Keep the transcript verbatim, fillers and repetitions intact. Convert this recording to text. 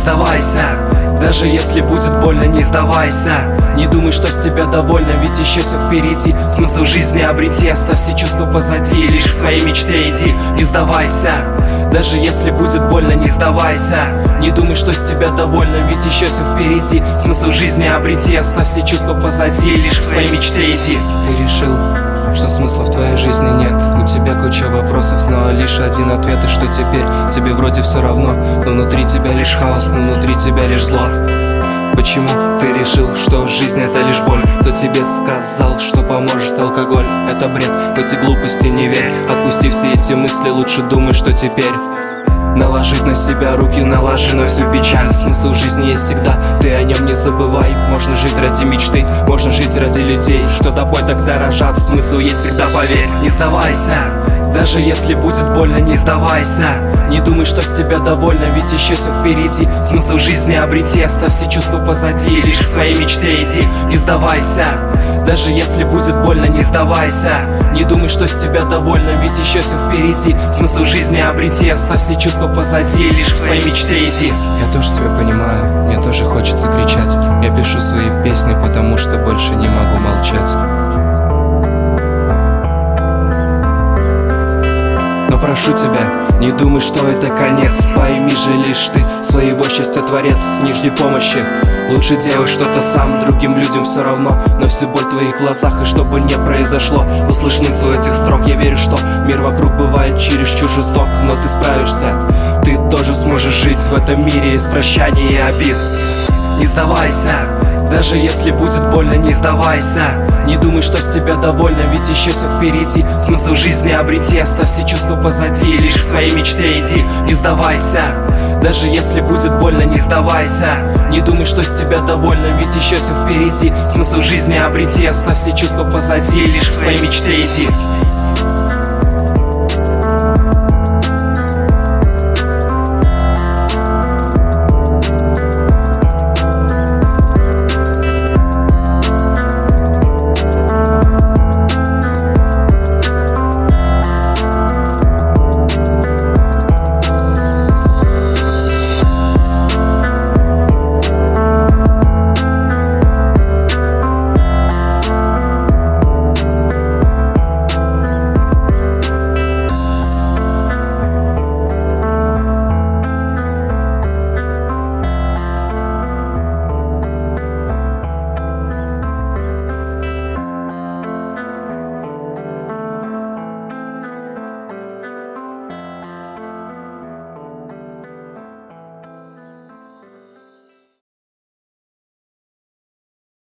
сдавайся. Даже если будет больно, не сдавайся. Не думай, что с тебя довольно, ведь еще все впереди. Смысл жизни обрети, оставь все чувства позади, лишь к своей мечте иди. Не сдавайся. Даже если будет больно, не сдавайся. Не думай, что с тебя довольно, ведь еще все впереди. Смысл жизни обрети, оставь все чувства позади, лишь к своей мечте иди. Ты решил, что смысла в твоей жизни нет. У тебя куча вопросов, но лишь один ответ. И что теперь? Тебе вроде все равно, но внутри тебя лишь хаос, но внутри тебя лишь зло. Почему ты решил, что жизнь это лишь боль? Кто тебе сказал, что поможет алкоголь? Это бред, в эти глупости не верь. Отпусти все эти мысли, лучше думай, что теперь. Наложить на себя руки, наложи на всю печаль. Смысл жизни есть всегда, ты о нем не забывай. Можно жить ради мечты, можно жить ради людей, что тобой так дорожат. Смысл есть всегда, поверь. Не сдавайся. Даже если будет больно, не сдавайся. Не думай, что с тебя довольно, ведь еще все впереди. Смысл жизни обрети, оставь все чувства позади, лишь к своей мечте иди. Не сдавайся. Даже если будет больно, не сдавайся. Не думай, что с тебя довольно, ведь еще все впереди. Смысл жизни обрети, оставь все чувства позади, лишь к своей мечте иди. Я тоже тебя понимаю, мне тоже хочется кричать. Я пишу свои песни, потому что больше не могу молчать. Но прошу тебя, не думай, что это конец. Пойми же лишь ты своего счастья творец. Не жди помощи, лучше делай что-то сам. Другим людям все равно, но всю боль в твоих глазах. И что бы ни произошло, услышь смысл этих строк. Я верю, что мир вокруг бывает чересчур жесток, но ты справишься, ты тоже сможешь жить в этом мире из прощания и обид. Не сдавайся. Даже если будет больно, не сдавайся. Не думай, что с тебя довольно, ведь еще все впереди. Смысл жизни обрети, оставь все чувства позади, лишь к своей мечте иди. Не сдавайся. Даже если будет больно, не сдавайся. Не думай, что с тебя довольно, ведь еще все впереди. Смысл жизни обрети, оставь все чувства позади, лишь к своей мечте иди.